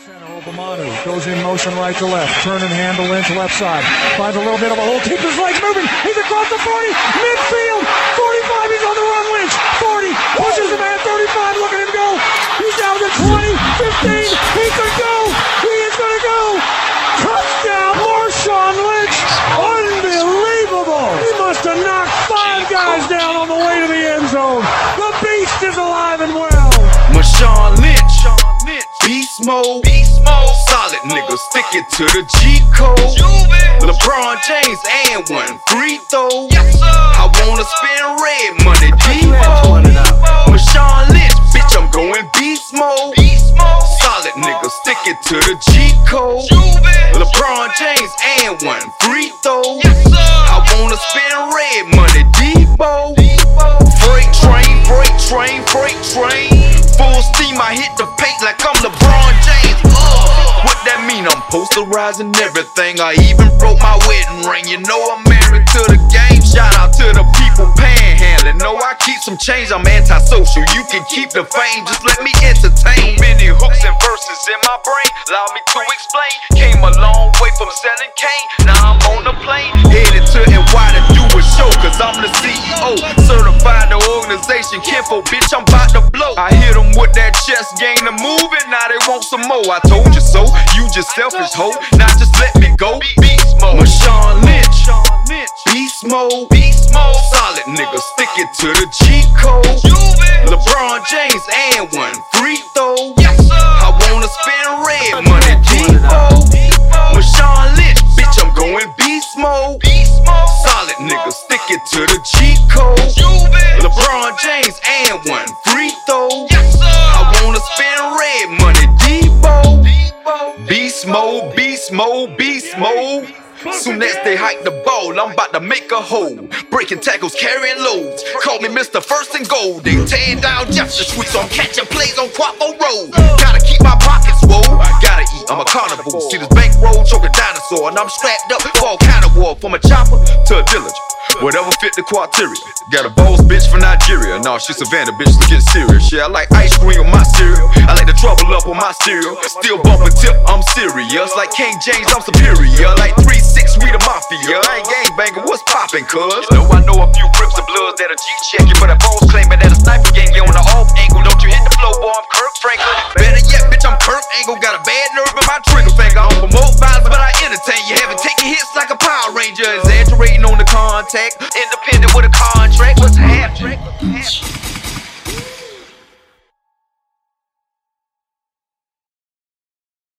center, Obamanu goes in motion right to left. Turn and handle Lynch left side. Finds a little bit of a hole. Keeps his legs moving. He's across the 40. Midfield. 45. He's on the run. Lynch. 40. Pushes the man. 35. Look at him go. He's down to 20. 15. He could go. He is going to go. Touchdown. Marshawn Lynch. Unbelievable. He must have knocked 5 guys down on the way to the end zone. The beast is alive and well. Marshawn Lynch. Beast mode, solid nigga, stick it to the G code. LeBron James and one free throw. I wanna spend red money, Devo. Marshawn Lynch, bitch, I'm going beast mode. Solid nigga, stick it to the G code. LeBron James and one free throw. I wanna spend red money, Devo. Freight train, freight train, freight train. Full steam, I hit the paint like I'm LeBron James. What that mean? I'm posterizing everything. I even broke my wedding ring. You know I'm married to the game. Shout out to the people panhandling. No, I keep some change. I'm antisocial. You can keep the fame. Just let me entertain. Many hooks and verses in my brain. Allow me to explain. Came a long way from selling cane. Now I'm on the plane. Headed to NY to do a show. Cause I'm the CEO. Certified the organization. Kinfo, bitch, I'm about to blow. I hit them with that chest game to move it. Now they want some more. I told you so. You just selfish hoe. Now just let me go. Beast mode. Marshawn Lynch. Beast mode. Solid nigga. Stick it to the G code. LeBron James and one free throw. I wanna spend red money. Devo. Marshawn Lynch. Bitch, I'm going beast mode. Solid nigga. Stick it to the G code. LeBron James and one free throw. I wanna spend red money. Devo. Beast mode, beast mode, beast mode. Soon as they hike the ball, I'm about to make a hole. Breaking tackles, carrying loads. Call me Mr. First and Goal. They tearing down Jefferson Street, so I'm catching plays on Quapo Road. Gotta keep my pockets swole. Gotta eat, I'm a carnivore. See this bankroll, choke a dinosaur. And I'm strapped up for all kind of war. From a chopper to a diligent. Whatever fit the criteria. Got a boss bitch from Nigeria. Nah, she Savannah, bitch, let's get serious. Yeah, I like ice cream on my cereal. I like the trouble up on my cereal. Still bumping tip, I'm serious. Like King James, I'm superior. Like 3-6, we the mafia. I ain't gangbanging, what's poppin', cuz? You know I know a few Crips and Bloods that'll G-check you. But that boss claiming that a sniper gang, you on the off angle. Don't you hit the flow, boy, I'm Kirk Franklin. Better yet, bitch, I'm Kurt Angle.